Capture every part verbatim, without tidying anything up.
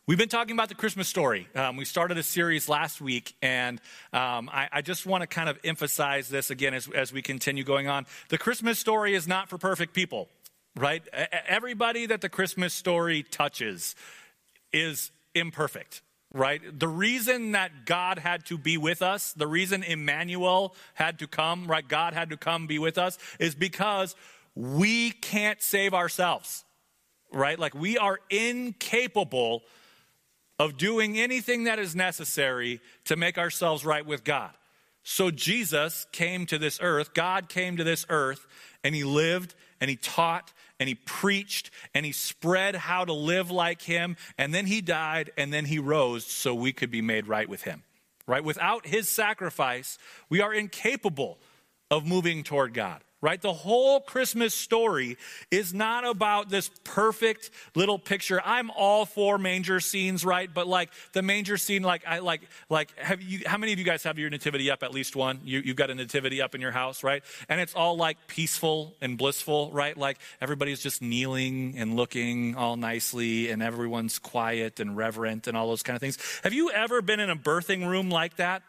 We've been talking about the Christmas story. Um, we started a series last week, and um, I, I just want to kind of emphasize this again as, as we continue going on. The Christmas story is not for perfect people, right? Everybody that the Christmas story touches is imperfect, right? The reason that God had to be with us, the reason Emmanuel had to come, right? God had to come be with us, is because we can't save ourselves, right? Like we are incapable of doing anything that is necessary to make ourselves right with God. So Jesus came to this earth, God came to this earth, and he lived, and he taught, and he preached, and he spread how to live like him, and then he died, and then he rose so we could be made right with him, right? Without his sacrifice, we are incapable of moving toward God. Right? The whole Christmas story is not about this perfect little picture. I'm all for manger scenes, right? But like the manger scene, like I like, like have you, how many of you guys have your nativity up? At least one. You, you've got a nativity up in your house, right? And it's all like peaceful and blissful, right? Like everybody's just kneeling and looking all nicely and everyone's quiet and reverent and all those kind of things. Have you ever been in a birthing room like that?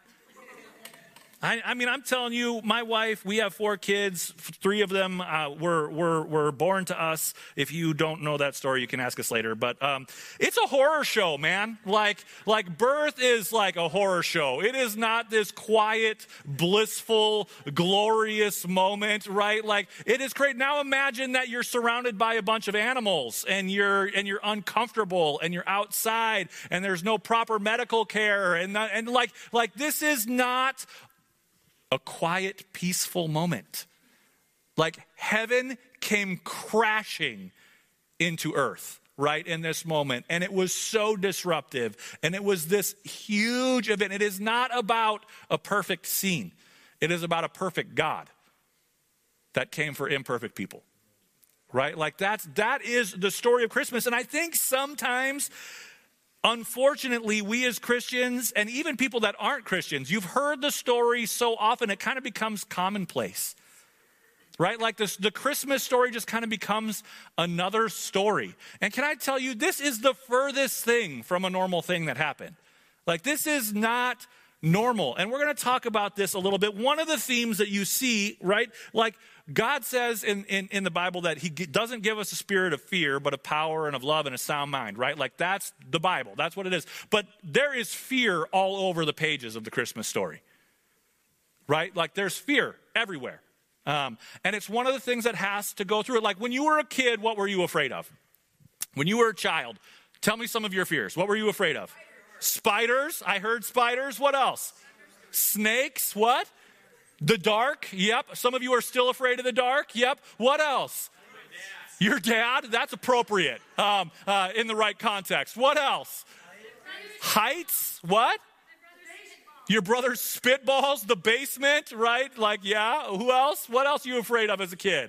I, I mean, I'm telling you, my wife, we have four kids. Three of them uh, were, were, were born to us. If you don't know that story, you can ask us later. But um, it's a horror show, man. Like, like birth is like a horror show. It is not this quiet, blissful, glorious moment, right? Like it is great. Now imagine that you're surrounded by a bunch of animals and you're, and you're uncomfortable and you're outside and there's no proper medical care. And, and like, like this is not a quiet, peaceful moment. Like heaven came crashing into earth, right, in this moment. And it was so disruptive. And it was this huge event. It is not about a perfect scene. It is about a perfect God that came for imperfect people, right? Like that's, that is the story of Christmas. And I think sometimes, unfortunately, we as Christians, and even people that aren't Christians, you've heard the story so often, it kind of becomes commonplace, right? Like this, the Christmas story just kind of becomes another story. And can I tell you, this is the furthest thing from a normal thing that happened. Like this is not normal. And we're going to talk about this a little bit. One of the themes that you see, right? Like God says in, in, in the Bible that he doesn't give us a spirit of fear, but of power and of love and a sound mind, right? Like that's the Bible. That's what it is. But there is fear all over the pages of the Christmas story, right? Like there's fear everywhere. Um, and it's one of the things that has to go through it. Like when you were a kid, what were you afraid of? When you were a child, tell me some of your fears. What were you afraid of? Spiders. I heard spiders. What else? Snakes. What? The dark. Yep. Some of you are still afraid of the dark. Yep. What else? Your dad. That's appropriate um, uh, in the right context. What else? Heights. What? Your brother's spitballs. The basement. Right? Like, yeah. Who else? What else are you afraid of as a kid?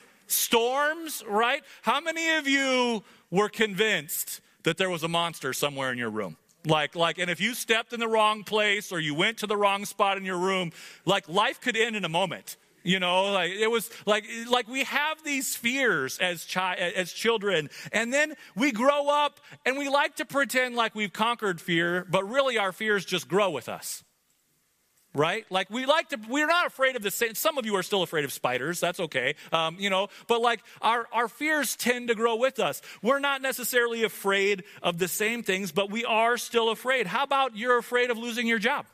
Storms. Right? How many of you were convinced that there was a monster somewhere in your room? Like, like, and if you stepped in the wrong place or you went to the wrong spot in your room, like life could end in a moment. You know, like it was like, like we have these fears as chi- as children, and then we grow up and we like to pretend like we've conquered fear, but really our fears just grow with us. Right? Like we like to, we're not afraid of the same, some of you are still afraid of spiders, that's okay. Um, you know, but like our, our fears tend to grow with us. We're not necessarily afraid of the same things, but we are still afraid. How about you're afraid of losing your job?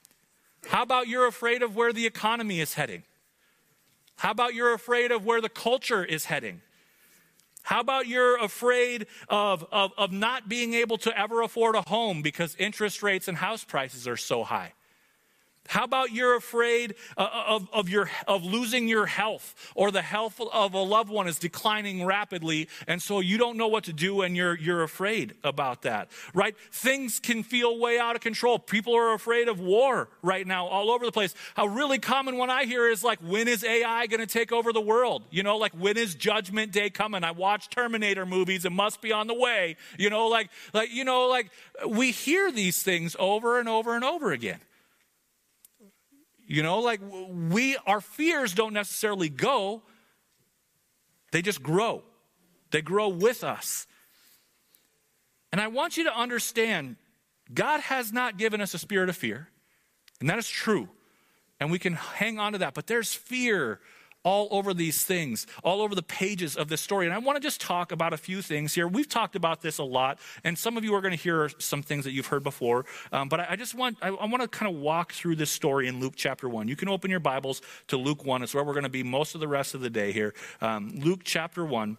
How about you're afraid of where the economy is heading? How about you're afraid of where the culture is heading? How about you're afraid of, of, of not being able to ever afford a home because interest rates and house prices are so high? How about you're afraid of, of, your, of losing your health, or the health of a loved one is declining rapidly, and so you don't know what to do and you're, you're afraid about that, right? Things can feel way out of control. People are afraid of war right now all over the place. A really common one I hear is like, when is A I going to take over the world? You know, like when is Judgment Day coming? I watch Terminator movies. It must be on the way. You know, like, like, you know, like we hear these things over and over and over again. You know, like we, our fears don't necessarily go, they just grow. They grow with us. And I want you to understand, God has not given us a spirit of fear, and that is true. And we can hang on to that, but there's fear all over these things, all over the pages of this story. And I want to just talk about a few things here. We've talked about this a lot, and some of you are going to hear some things that you've heard before. Um, but I, I just want, I, I want to kind of walk through this story in Luke chapter one. You can open your Bibles to Luke one. It's where we're going to be most of the rest of the day here. Um, Luke chapter one.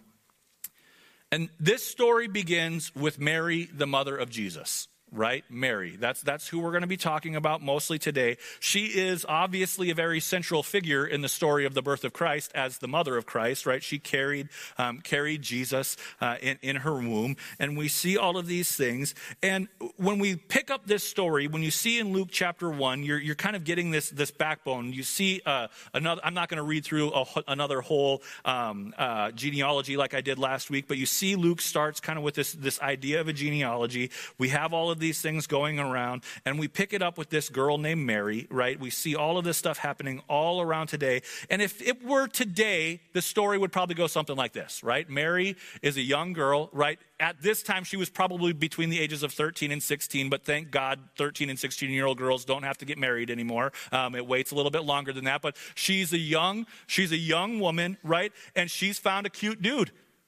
And this story begins with Mary, the mother of Jesus. Right? Mary. That's that's who we're going to be talking about mostly today. She is obviously a very central figure in the story of the birth of Christ as the mother of Christ, right? She carried um, carried Jesus uh, in, in her womb. And we see all of these things. And when we pick up this story, when you see in Luke chapter one, you're you're kind of getting this this backbone. You see uh, another, I'm not going to read through a, another whole um, uh, genealogy like I did last week, but you see Luke starts kind of with this, this idea of a genealogy. We have all of these things going around, and we pick it up with this girl named Mary, right? We see all of this stuff happening all around today. And if it were today, the story would probably go something like this, right? Mary is a young girl, right? At this time, she was probably between the ages of thirteen and sixteen, but thank God thirteen and sixteen-year-old girls don't have to get married anymore. Um, it waits a little bit longer than that, but she's a young, she's a young woman, right? And she's found a cute dude.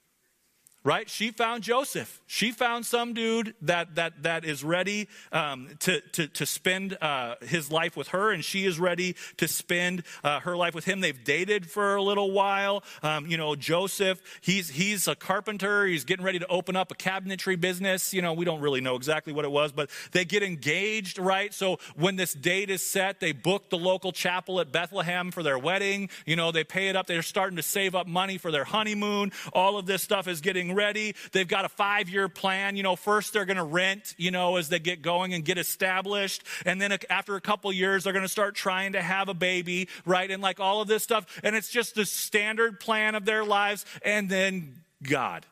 Right? She found Joseph. She found some dude that that that is ready um, to, to, to spend uh, his life with her, and she is ready to spend uh, her life with him. They've dated for a little while. Um, you know, Joseph, he's he's a carpenter. He's getting ready to open up a cabinetry business. You know, we don't really know exactly what it was, but they get engaged, right? So when this date is set, they book the local chapel at Bethlehem for their wedding. You know, they pay it up. They're starting to save up money for their honeymoon. All of this stuff is getting ready. They've got a five-year plan. You know, first they're going to rent, you know, as they get going and get established. And then after a couple years, they're going to start trying to have a baby, right? And like all of this stuff. And it's just the standard plan of their lives. And then God.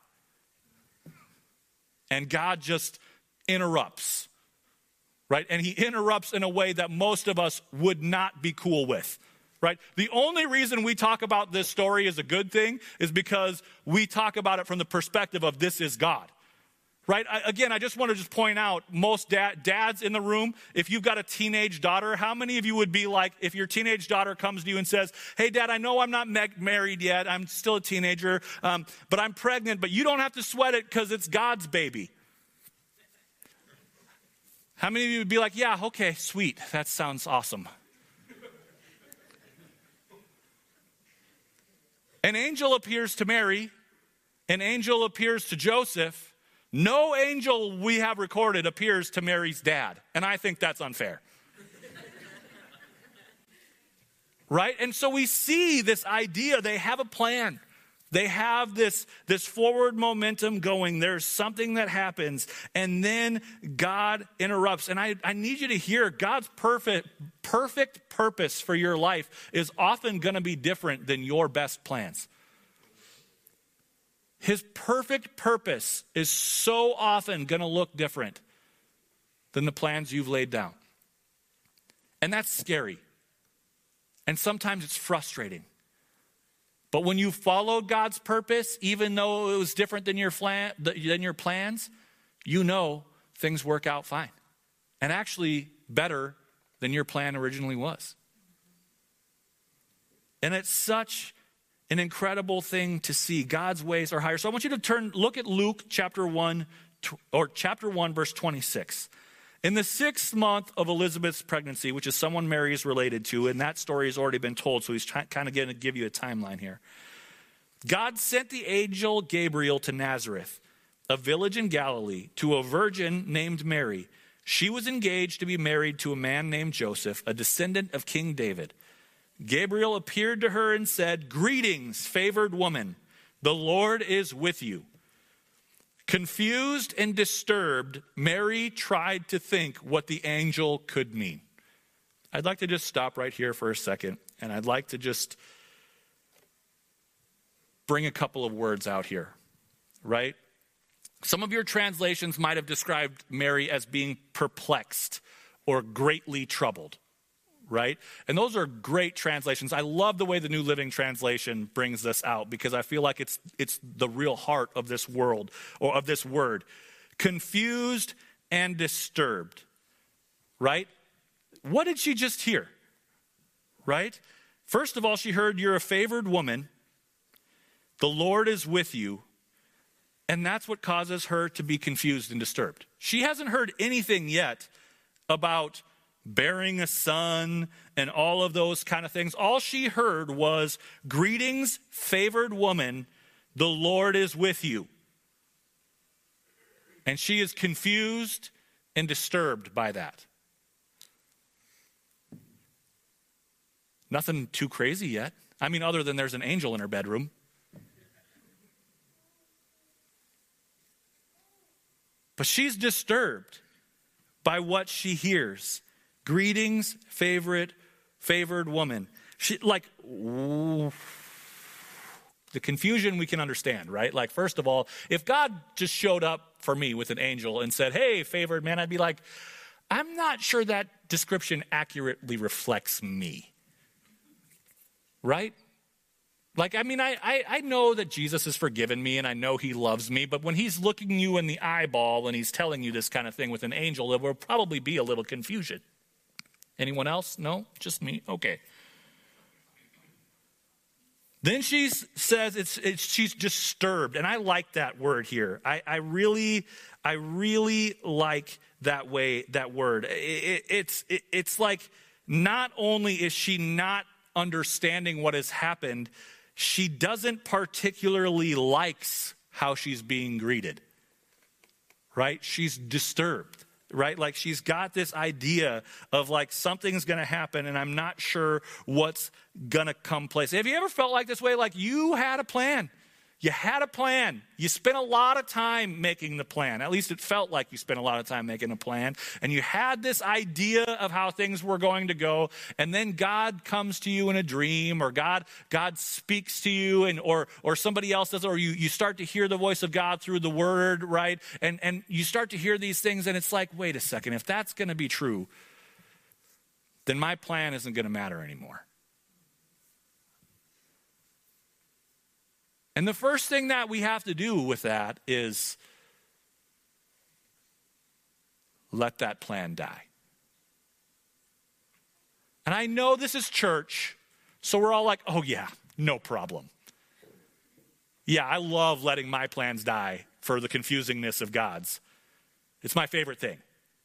And God just interrupts, right? And he interrupts in a way that most of us would not be cool with. Right? The only reason we talk about this story as a good thing is because we talk about it from the perspective of this is God. Right? I, again, I just want to just point out, most dad, dads in the room, if you've got a teenage daughter, how many of you would be like, if your teenage daughter comes to you and says, hey, Dad, I know I'm not me- married yet. I'm still a teenager, um, but I'm pregnant, but you don't have to sweat it because it's God's baby. How many of you would be like, yeah, okay, sweet. That sounds awesome. An angel appears to Mary. An angel appears to Joseph. No angel we have recorded appears to Mary's dad. And I think that's unfair. Right? And so we see this idea. They have a plan. They have this, this forward momentum going. There's something that happens. And then God interrupts. And I, I need you to hear God's perfect, perfect purpose for your life is often going to be different than your best plans. His perfect purpose is so often going to look different than the plans you've laid down. And that's scary. And sometimes it's frustrating. But when you followed God's purpose, even though it was different than your plan, than your plans, you know things work out fine. And actually better than your plan originally was. And it's such an incredible thing to see. God's ways are higher. So I want you to turn, look at Luke chapter one, or chapter one, verse twenty-six. In the sixth month of Elizabeth's pregnancy, which is someone Mary is related to, and that story has already been told, so he's try, kind of going to give you a timeline here. God sent the angel Gabriel to Nazareth, a village in Galilee, to a virgin named Mary. She was engaged to be married to a man named Joseph, a descendant of King David. Gabriel appeared to her and said, "Greetings, favored woman, the Lord is with you." Confused and disturbed, Mary tried to think what the angel could mean. I'd like to just stop right here for a second, and I'd like to just bring a couple of words out here, right? Some of your translations might have described Mary as being perplexed or greatly troubled. Right? And those are great translations. I love the way the New Living Translation brings this out because I feel like it's it's the real heart of this world or of this word. confused and disturbed, right? What did she just hear, right? First of all, she heard, you're a favored woman. The Lord is with you. And that's what causes her to be confused and disturbed. She hasn't heard anything yet about bearing a son and all of those kind of things. All she heard was, greetings, favored woman, the Lord is with you. And she is confused and disturbed by that. Nothing too crazy yet. I mean, other than there's an angel in her bedroom. But she's disturbed by what she hears. Greetings, favorite, favored woman. She, like, ooh, the confusion we can understand, right? Like, first of all, if God just showed up for me with an angel and said, hey, favored man, I'd be like, I'm not sure that description accurately reflects me. Right? Like, I mean, I, I, I know that Jesus has forgiven me and I know he loves me, but when he's looking you in the eyeball and he's telling you this kind of thing with an angel, there will probably be a little confusion. Anyone else? No? Just me? Okay. Then she says it's, it's she's disturbed, and I like that word here. I, I really, I really like that way, that word. It, it, it's, it, it's like not only is she not understanding what has happened, she doesn't particularly likes how she's being greeted, right? She's disturbed, right? Like she's got this idea of like something's going to happen and I'm not sure what's going to come place. Have you ever felt like this way? Like you had a plan. You had a plan. You spent a lot of time making the plan. At least it felt like you spent a lot of time making a plan. And you had this idea of how things were going to go. And then God comes to you in a dream, or God God speaks to you, and or or somebody else does, or you, you start to hear the voice of God through the word, right? And, and you start to hear these things, and it's like, wait a second, if that's going to be true, then my plan isn't going to matter anymore. And the first thing that we have to do with that is let that plan die. And I know this is church, so we're all like, oh yeah, no problem. Yeah, I love letting my plans die for the confusingness of God's. It's my favorite thing.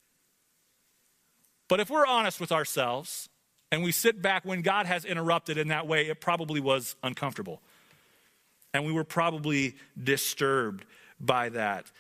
But if we're honest with ourselves and we sit back when God has interrupted in that way, it probably was uncomfortable. And we were probably disturbed by that.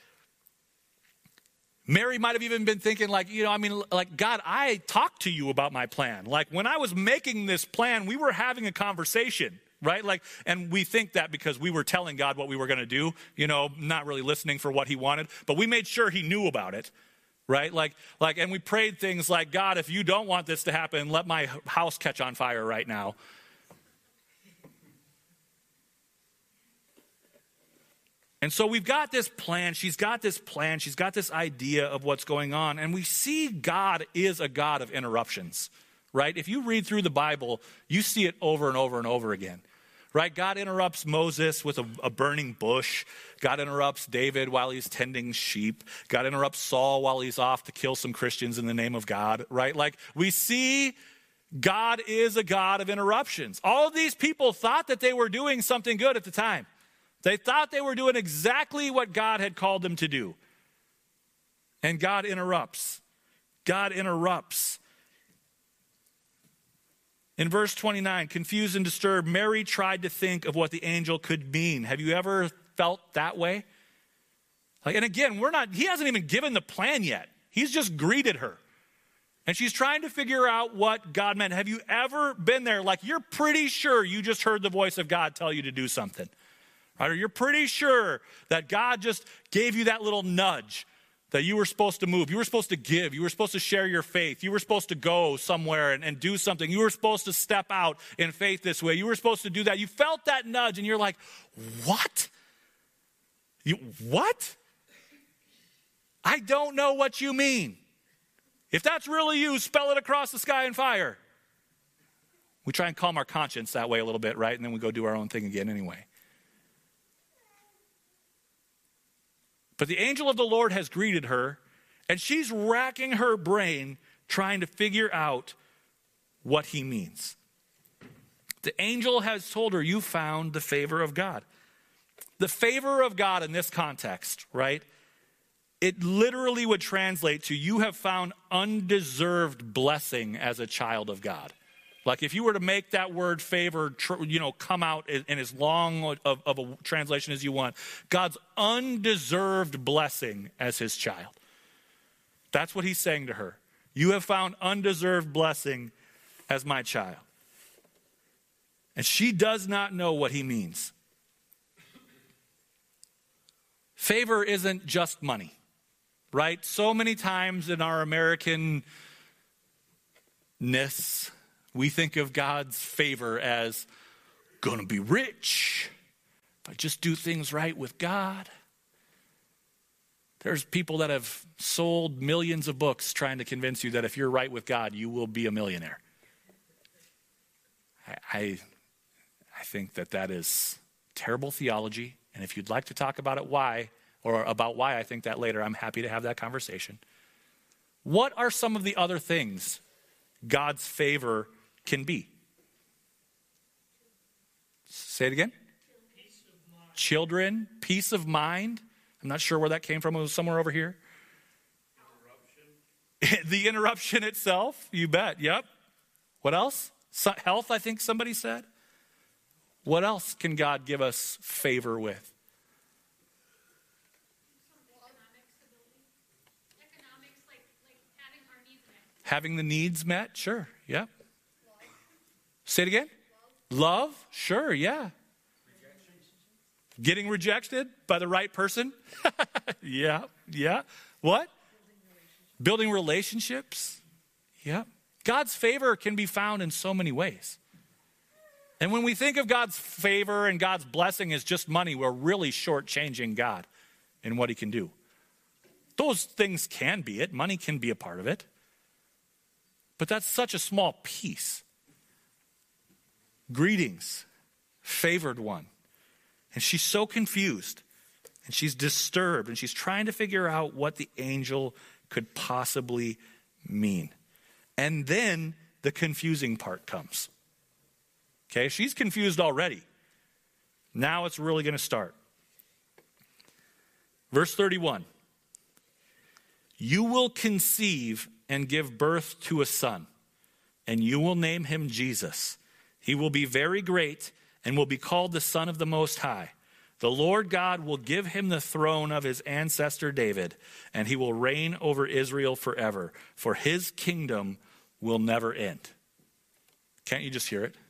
Mary might have even been thinking like, you know, I mean, like, God, I talked to you about my plan. Like when I was making this plan, we were having a conversation, right? Like, and we think that because we were telling God what we were going to do, you know, not really listening for what he wanted, but we made sure he knew about it, right? Like, like, and we prayed things like, God, if you don't want this to happen, let my house catch on fire right now. And so we've got this plan. She's got this plan. She's got this idea of what's going on. And we see God is a God of interruptions, right? If you read through the Bible, you see it over and over and over again, right? God interrupts Moses with a, a burning bush. God interrupts David while he's tending sheep. God interrupts Saul while he's off to kill some Christians in the name of God, right? Like we see God is a God of interruptions. All of these people thought that they were doing something good at the time. They thought they were doing exactly what God had called them to do. And God interrupts. God interrupts. In verse twenty-nine, confused and disturbed, Mary tried to think of what the angel could mean. Have you ever felt that way? Like, and again, we're not, he hasn't even given the plan yet. He's just greeted her. And she's trying to figure out what God meant. Have you ever been there? Like, you're pretty sure you just heard the voice of God tell you to do something. Or you're pretty sure that God just gave you that little nudge that you were supposed to move. You were supposed to give. You were supposed to share your faith. You were supposed to go somewhere and, and do something. You were supposed to step out in faith this way. You were supposed to do that. You felt that nudge and you're like, what? You, what? I don't know what you mean. If that's really you, spell it across the sky in fire. We try and calm our conscience that way a little bit, right? And then we go do our own thing again anyway. But the angel of the Lord has greeted her, and she's racking her brain trying to figure out what he means. The angel has told her, you found the favor of God. The favor of God in this context, right? It literally would translate to you have found undeserved blessing as a child of God. Like if you were to make that word favor, you know, come out in as long of, of a translation as you want, God's undeserved blessing as his child. That's what he's saying to her. You have found undeserved blessing as my child. And she does not know what he means. Favor isn't just money, right? So many times in our American-ness, we think of God's favor as gonna be rich if I just do things right with God. There's people that have sold millions of books trying to convince you that if you're right with God, you will be a millionaire. I, I, I think that that is terrible theology. And if you'd like to talk about it why, or about why I think that later, I'm happy to have that conversation. What are some of the other things God's favor can be? Say it again. Peace of mind. Children, peace of mind. I'm not sure where that came from. It was somewhere over here. Interruption. The interruption itself, you bet. Yep. What else? So, health, I think somebody said. What else can God give us favor with? Economics, like, like having our needs met. Having the needs met, sure, yeah. Love. Say it again. Love, Love? Sure, yeah. Rejection. Getting rejected by the right person? yeah, yeah. What? Building relationships. Building relationships? Yeah. God's favor can be found in so many ways. And when we think of God's favor and God's blessing as just money, we're really shortchanging God in what he can do. Those things can be it. Money can be a part of it. But that's such a small piece. Greetings, favored one. And she's so confused. And she's disturbed. And she's trying to figure out what the angel could possibly mean. And then the confusing part comes. Okay, she's confused already. Now it's really going to start. Verse thirty-one. You will conceive and give birth to a son, and you will name him Jesus. He will be very great and will be called the Son of the Most High. The Lord God will give him the throne of his ancestor David, and he will reign over Israel forever, for his kingdom will never end. Can't you just hear it?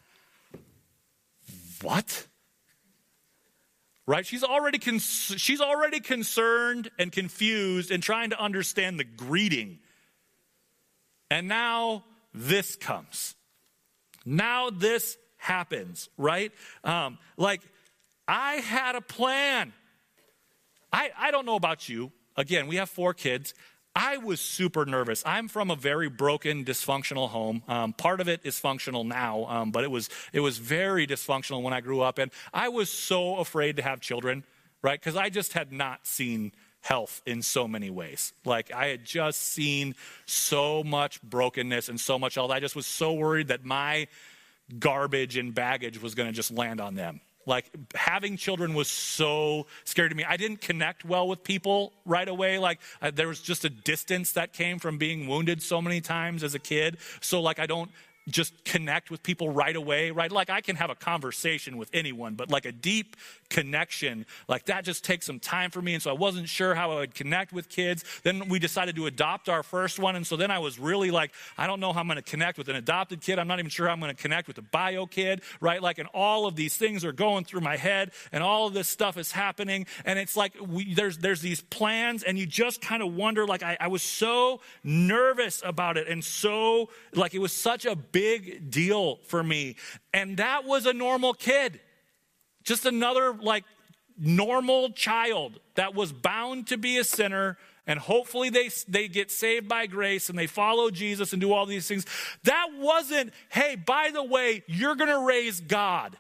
What? Right? She's already con- she's already concerned and confused and trying to understand the greeting. And now this comes. Now this happens, right? Um, like, I had a plan. I, I don't know about you. Again, we have four kids. I was super nervous. I'm from a very broken, dysfunctional home. Um, part of it is functional now, um, but it was it was very dysfunctional when I grew up. And I was so afraid to have children, right? Because I just had not seen health in so many ways. Like, I had just seen so much brokenness and so much else. I just was so worried that my garbage and baggage was going to just land on them. Like, having children was so scary to me. I didn't connect well with people right away. Like, uh, there was just a distance that came from being wounded so many times as a kid. So, like, I don't just connect with people right away, right? Like, I can have a conversation with anyone, but like a deep connection, like that just takes some time for me. And so I wasn't sure how I would connect with kids. Then we decided to adopt our first one. And so then I was really like, I don't know how I'm going to connect with an adopted kid. I'm not even sure how I'm going to connect with a bio kid, right? Like, and all of these things are going through my head and all of this stuff is happening. And it's like, we, there's, there's these plans and you just kind of wonder, like, I, I was so nervous about it. And so like, it was such a big deal for me. And that was a normal kid. Just another, like, normal child that was bound to be a sinner, and hopefully they, they get saved by grace and they follow Jesus and do all these things. That wasn't, hey, by the way, you're going to raise God.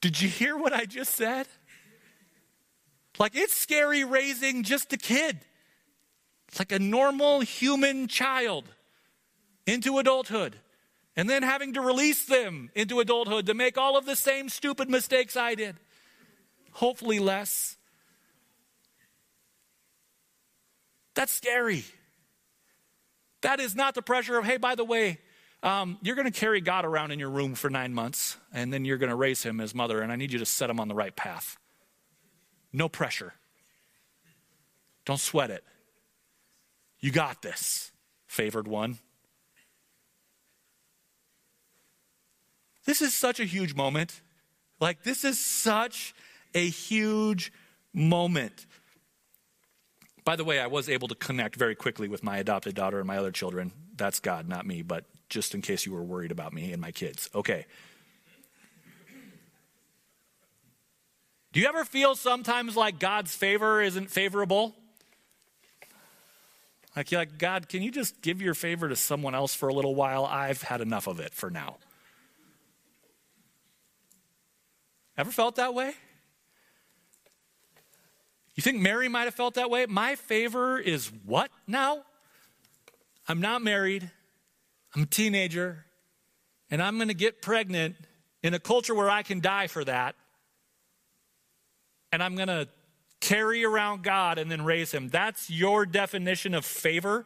Did you hear what I just said? Like, it's scary raising just a kid. It's like a normal human child into adulthood. And then having to release them into adulthood to make all of the same stupid mistakes I did. Hopefully less. That's scary. That is not the pressure of, hey, by the way, um, you're going to carry God around in your room for nine months, and then you're going to raise him as mother, and I need you to set him on the right path. No pressure. Don't sweat it. You got this, favored one. This is such a huge moment. Like, this is such a huge moment. By the way, I was able to connect very quickly with my adopted daughter and my other children. That's God, not me, but just in case you were worried about me and my kids. Okay. Do you ever feel sometimes like God's favor isn't favorable? Like, you're like, God, can you just give your favor to someone else for a little while? I've had enough of it for now. Ever felt that way? You think Mary might have felt that way? My favor is what now? I'm not married. I'm a teenager. And I'm going to get pregnant in a culture where I can die for that. And I'm going to carry around God and then raise him. That's your definition of favor?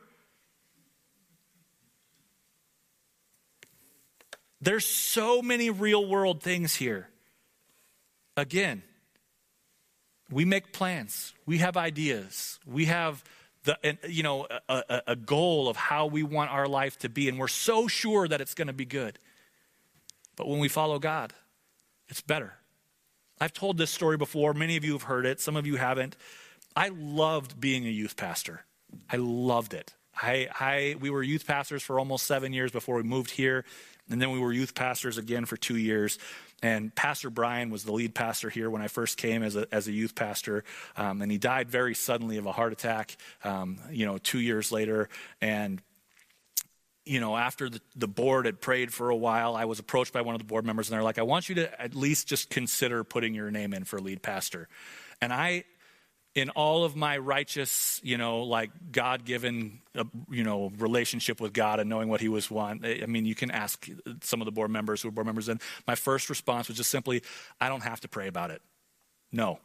There's so many real world things here. Again, we make plans. We have ideas. We have the you know a, a, a goal of how we want our life to be, and we're so sure that it's going to be good. But when we follow God, it's better. I've told this story before. Many of you have heard it. Some of you haven't. I loved being a youth pastor. I loved it. I, I we were youth pastors for almost seven years before we moved here, and then we were youth pastors again for two years. And Pastor Brian was the lead pastor here when I first came as a as a youth pastor, um, and he died very suddenly of a heart attack. Um, you know, two years later, and you know, after the, the board had prayed for a while, I was approached by one of the board members, and they're like, "I want you to at least just consider putting your name in for lead pastor." And I, in all of my righteous, you know, like God-given, uh, you know, relationship with God and knowing what he was want. I mean, you can ask some of the board members who are board members. And my first response was just simply, I don't have to pray about it. No.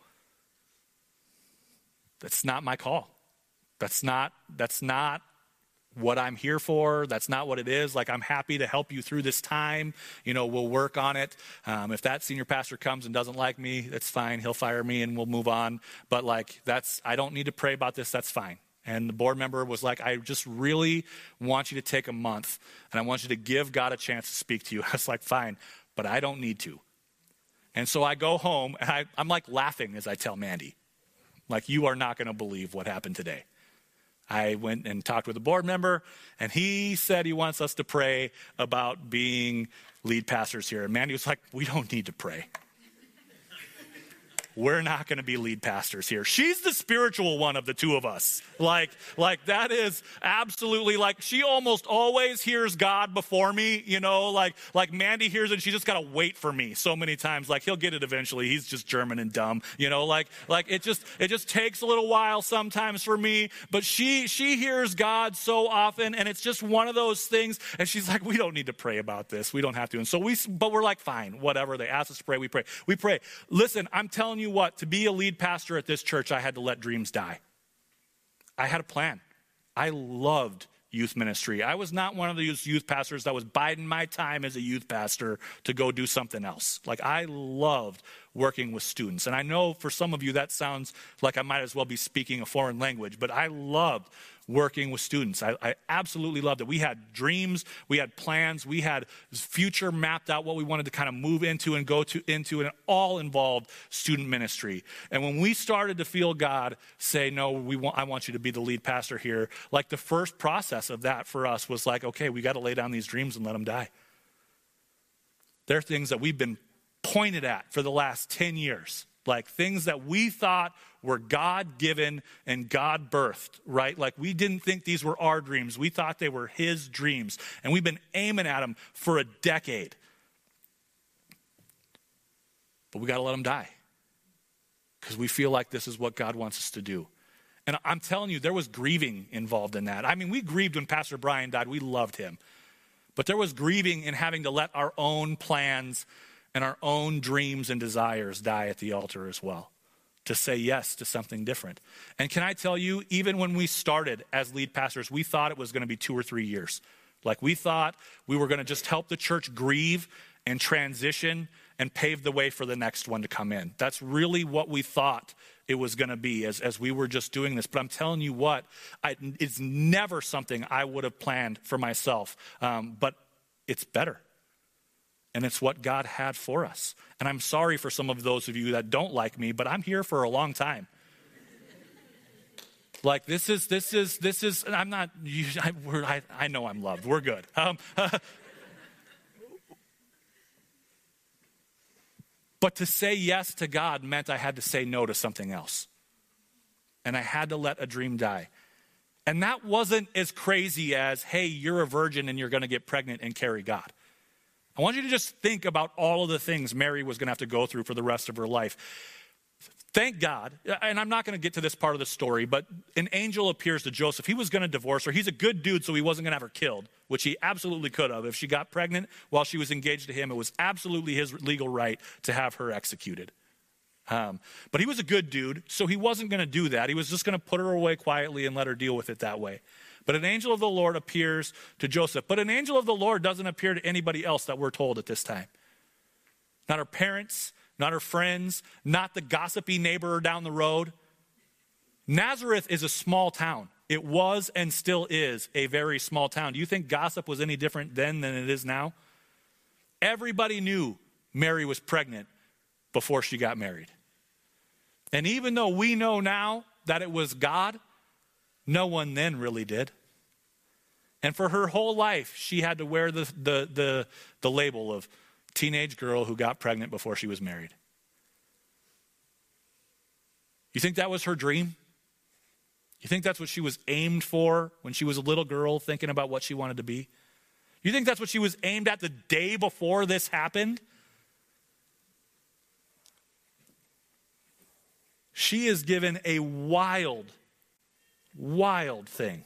That's not my call. That's not, that's not what I'm here for. That's not what it is. Like, I'm happy to help you through this time. You know, we'll work on it. Um, if that senior pastor comes and doesn't like me, that's fine. He'll fire me and we'll move on. But like, that's, I don't need to pray about this. That's fine. And the board member was like, I just really want you to take a month and I want you to give God a chance to speak to you. I was like, fine, but I don't need to. And so I go home and I, I'm like laughing as I tell Mandy, like, you are not going to believe what happened today. I went and talked with a board member, and he said he wants us to pray about being lead pastors here. And Mandy was like, we don't need to pray. We're not going to be lead pastors here. She's the spiritual one of the two of us. Like, like that is absolutely, like, she almost always hears God before me, you know, like, like Mandy hears it. She just got to wait for me so many times. Like, he'll get it eventually. He's just German and dumb, you know, like, like it just, it just takes a little while sometimes for me, but she, she hears God so often, and it's just one of those things. And she's like, we don't need to pray about this. We don't have to. And so we, but we're like, fine, whatever. They ask us to pray. We pray. We pray. Listen, I'm telling you, you what, to be a lead pastor at this church, I had to let dreams die. I had a plan. I loved youth ministry. I was not one of those youth pastors that was biding my time as a youth pastor to go do something else. Like, I loved working with students. And I know for some of you that sounds like I might as well be speaking a foreign language, but I loved working with students. I, I absolutely loved it. We had dreams, we had plans, we had future mapped out what we wanted to kind of move into and go to into, and it all involved student ministry. And when we started to feel God say, no, we want, I want you to be the lead pastor here, like, the first process of that for us was like, okay, we got to lay down these dreams and let them die. They're things that we've been pointed at for the last ten years. Like, things that we thought were God-given and God-birthed, right? Like, we didn't think these were our dreams. We thought they were his dreams. And we've been aiming at them for a decade. But we got to let them die because we feel like this is what God wants us to do. And I'm telling you, there was grieving involved in that. I mean, we grieved when Pastor Brian died. We loved him. But there was grieving in having to let our own plans and our own dreams and desires die at the altar as well, to say yes to something different. And can I tell you, even when we started as lead pastors, we thought it was going to be two or three years. Like we thought we were going to just help the church grieve and transition and pave the way for the next one to come in. That's really what we thought it was going to be as, as we were just doing this. But I'm telling you what, I, it's never something I would have planned for myself. Um, but it's better. And it's what God had for us. And I'm sorry for some of those of you that don't like me, but I'm here for a long time. Like this is, this is, this is, I'm not, you, I, we're, I, I know I'm loved. We're good. Um, uh, but to say yes to God meant I had to say no to something else. And I had to let a dream die. And that wasn't as crazy as, hey, you're a virgin and you're going to get pregnant and carry God. I want you to just think about all of the things Mary was going to have to go through for the rest of her life. Thank God, and I'm not going to get to this part of the story, but an angel appears to Joseph. He was going to divorce her. He's a good dude, so he wasn't going to have her killed, which he absolutely could have. If she got pregnant while she was engaged to him, it was absolutely his legal right to have her executed. Um, but he was a good dude, so he wasn't going to do that. He was just going to put her away quietly and let her deal with it that way. But an angel of the Lord appears to Joseph. But an angel of the Lord doesn't appear to anybody else that we're told at this time. Not her parents, not her friends, not the gossipy neighbor down the road. Nazareth is a small town. It was and still is a very small town. Do you think gossip was any different then than it is now? Everybody knew Mary was pregnant before she got married. And even though we know now that it was God, no one then really did. And for her whole life, she had to wear the, the, the, the label of teenage girl who got pregnant before she was married. You think that was her dream? You think that's what she was aimed for when she was a little girl thinking about what she wanted to be? You think that's what she was aimed at the day before this happened? She is given a wild, wild thing.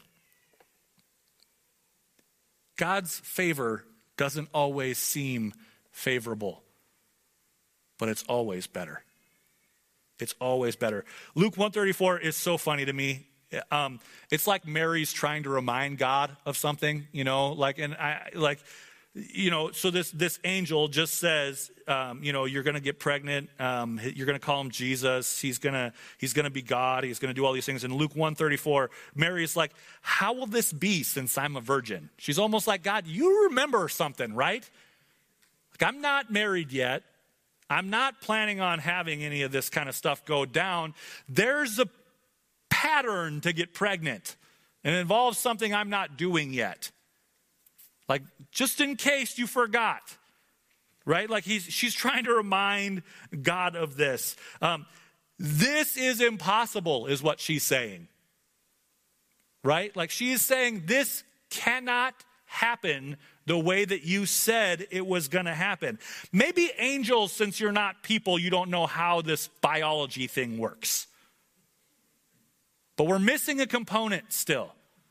God's favor doesn't always seem favorable, but it's always better. It's always better. Luke one thirty-four is so funny to me. Um, it's like Mary's trying to remind God of something, you know, like, and I, like, you know, so this, this angel just says, um, you know, you're going to get pregnant. Um, you're going to call him Jesus. He's going to, he's going to be God. He's going to do all these things. In Luke one thirty-four, Mary is like, how will this be since I'm a virgin? She's almost like, God, you remember something, right? Like, I'm not married yet. I'm not planning on having any of this kind of stuff go down. There's a pattern to get pregnant, and it involves something I'm not doing yet. Like, just in case you forgot, right? Like, he's, she's trying to remind God of this. Um, this is impossible, is what she's saying, right? Like, she is saying this cannot happen the way that you said it was going to happen. Maybe angels, since you're not people, you don't know how this biology thing works. But we're missing a component still.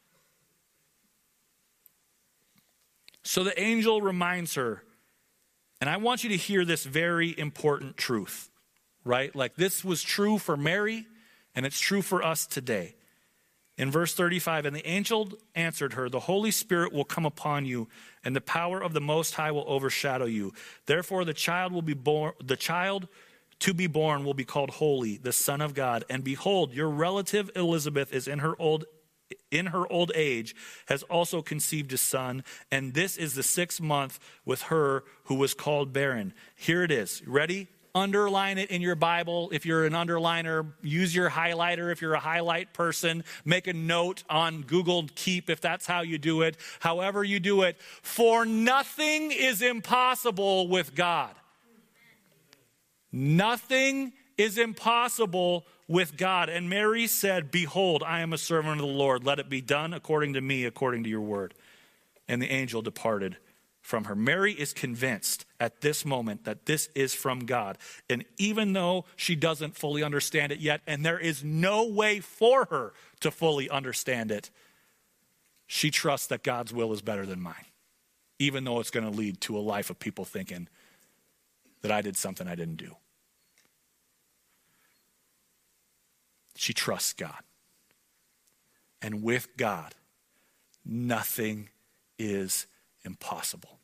So the angel reminds her, and I want you to hear this very important truth, right? Like, this was true for Mary, and it's true for us today. In verse thirty-five, and the angel answered her, the Holy Spirit will come upon you, and the power of the Most High will overshadow you. Therefore, the child will be born, the child to be born will be called Holy, the Son of God. And behold, your relative Elizabeth is in her old in her old age, has also conceived a son, and this is the sixth month with her who was called barren. Here it is. Ready? Underline it in your Bible. If you're an underliner, use your highlighter. If you're a highlight person, make a note on Google Keep if that's how you do it. However you do it. For nothing is impossible with God. Nothing is impossible with God. And Mary said, behold, I am a servant of the Lord. Let it be done according to me, according to your word. And the angel departed from her. Mary is convinced at this moment that this is from God. And even though she doesn't fully understand it yet, and there is no way for her to fully understand it, she trusts that God's will is better than mine, even though it's going to lead to a life of people thinking that I did something I didn't do. She trusts God. And with God, nothing is impossible.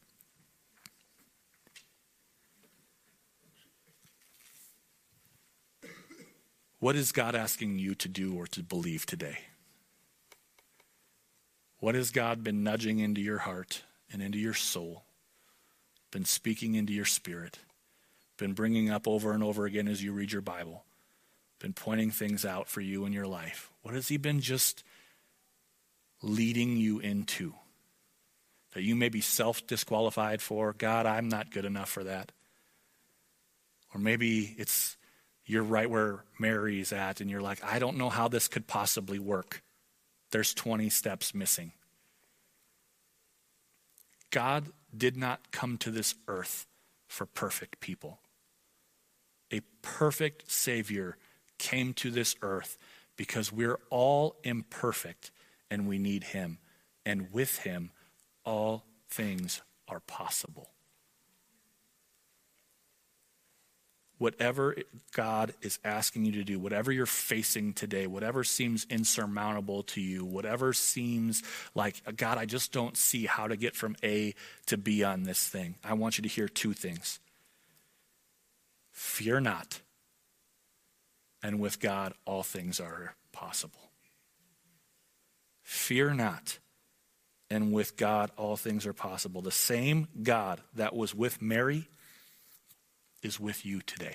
What is God asking you to do or to believe today? What has God been nudging into your heart and into your soul, been speaking into your spirit, been bringing up over and over again as you read your Bible, been pointing things out for you in your life? What has he been just leading you into that you may be self-disqualified for? God, I'm not good enough for that. Or maybe it's you're right where Mary's at and you're like, I don't know how this could possibly work. There's twenty steps missing. God did not come to this earth for perfect people. A perfect Savior came to this earth because we're all imperfect and we need him. And with him, all things are possible. Whatever God is asking you to do, whatever you're facing today, whatever seems insurmountable to you, whatever seems like, God, I just don't see how to get from A to B on this thing, I want you to hear two things. Fear not, and with God, all things are possible. Fear not, and with God, all things are possible. The same God that was with Mary is with you today.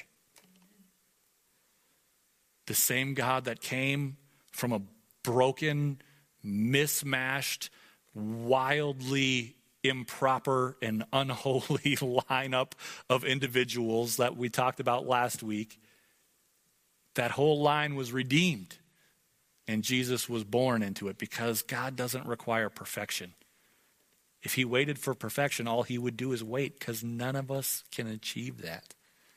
The same God that came from a broken, mismatched, wildly improper and unholy lineup of individuals that we talked about last week, that whole line was redeemed. And Jesus was born into it because God doesn't require perfection. If he waited for perfection, all he would do is wait, because none of us can achieve that.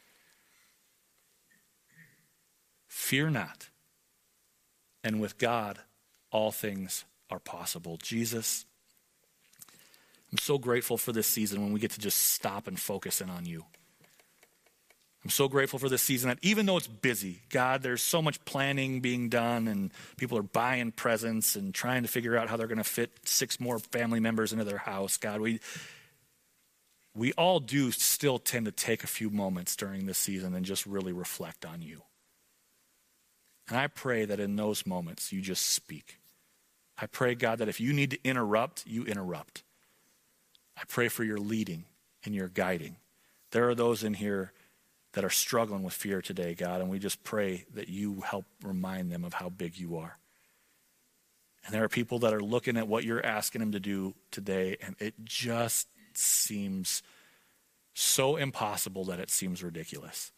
Fear not. And with God, all things are possible. Jesus, I'm so grateful for this season when we get to just stop and focus in on you. I'm so grateful for this season that even though it's busy, God, there's so much planning being done and people are buying presents and trying to figure out how they're going to fit six more family members into their house. God, we we all do still tend to take a few moments during this season and just really reflect on you. And I pray that in those moments you just speak. I pray, God, that if you need to interrupt, you interrupt. I pray for your leading and your guiding. There are those in here that are struggling with fear today, God, and we just pray that you help remind them of how big you are. And there are people that are looking at what you're asking them to do today, and it just seems so impossible that it seems ridiculous.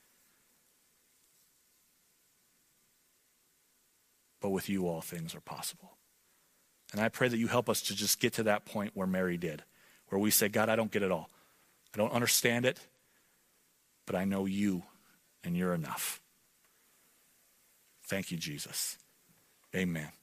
But with you, all things are possible. And I pray that you help us to just get to that point where Mary did, where we say, God, I don't get it all. I don't understand it, but I know you, and you're enough. Thank you, Jesus. Amen.